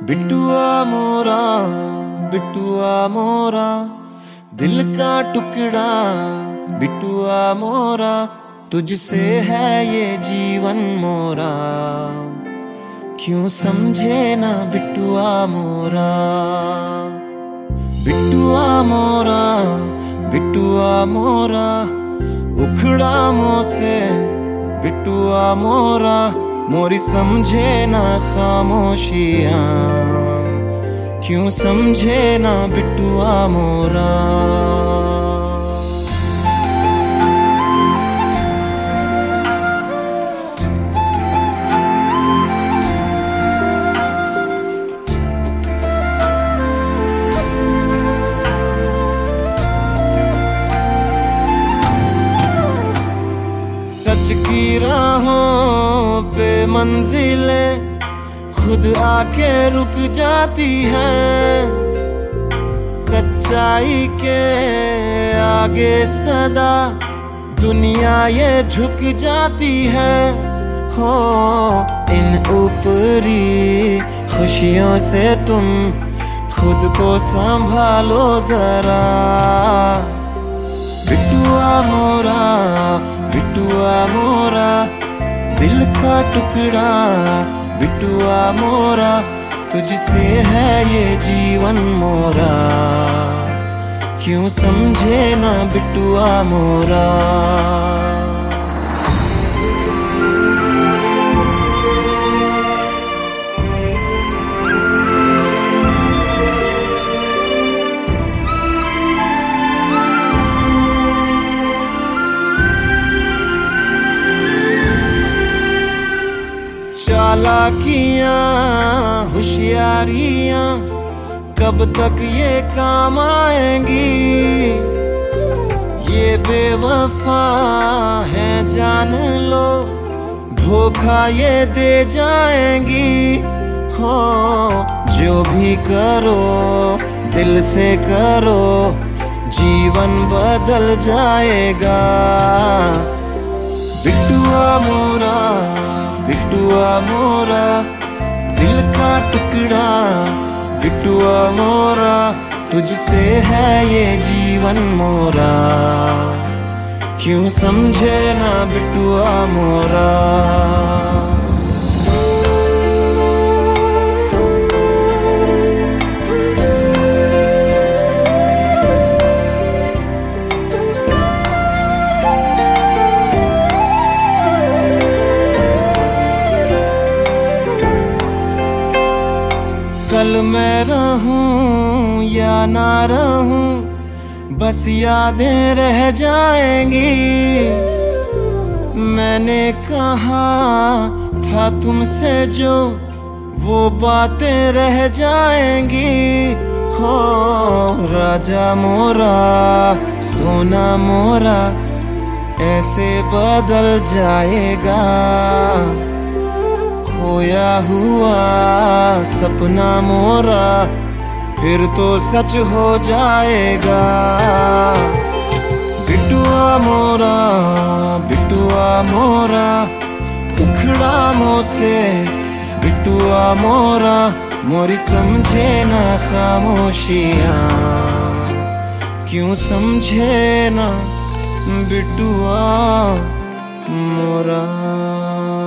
बिटुआ मोरा, बिटुआ मोरा, दिल का टुकड़ा। बिटुआ मोरा, तुझसे है ये जीवन मोरा। क्यों समझे ना बिटुआ मोरा। बिटुआ मोरा, बिटुआ मोरा, उखड़ा मुँह से। बिटुआ मोरा, मोरी समझे ना खामोशियाँ। क्यों समझे ना बिटुआ मोरा। सच की राहों पे मंजिलें खुद आके रुक जाती हैं। सच्चाई के आगे सदा दुनिया ये झुक जाती है। हो इन ऊपरी खुशियों से तुम खुद को संभालो जरा। बिटुआ मोरा, बिटुआ मोरा, दिल का टुकड़ा। बिटुआ मोरा, तुझसे है ये जीवन मोरा। क्यों समझे ना बिटुआ मोरा। चालाकियां होशियारियां कब तक ये काम आएंगी। ये बेवफा है जान लो, धोखा ये दे जाएंगी। हो जो भी करो दिल से करो, जीवन बदल जाएगा। बिटुआ मोरा, बिटुआ मोरा, दिल का टुकड़ा। बिटुआ मोरा, तुझसे है ये जीवन मोरा। क्यों समझे ना बिटुआ मोरा। कल मैं रहूं या ना रहूं, बस यादें रह जाएंगी। मैंने कहा था तुमसे जो, वो बातें रह जाएंगी। हो राजा मोरा, सोना मोरा, ऐसे बदल जाएगा। खोया हुआ सपना मोरा, फिर तो सच हो जाएगा। बिटुआ मोरा, बिटुआ मोरा, उखड़ा मुँह से। बिटुआ मोरा, मोरी समझे ना खामोशियाँ। क्यों समझे ना बिटुआ मोरा।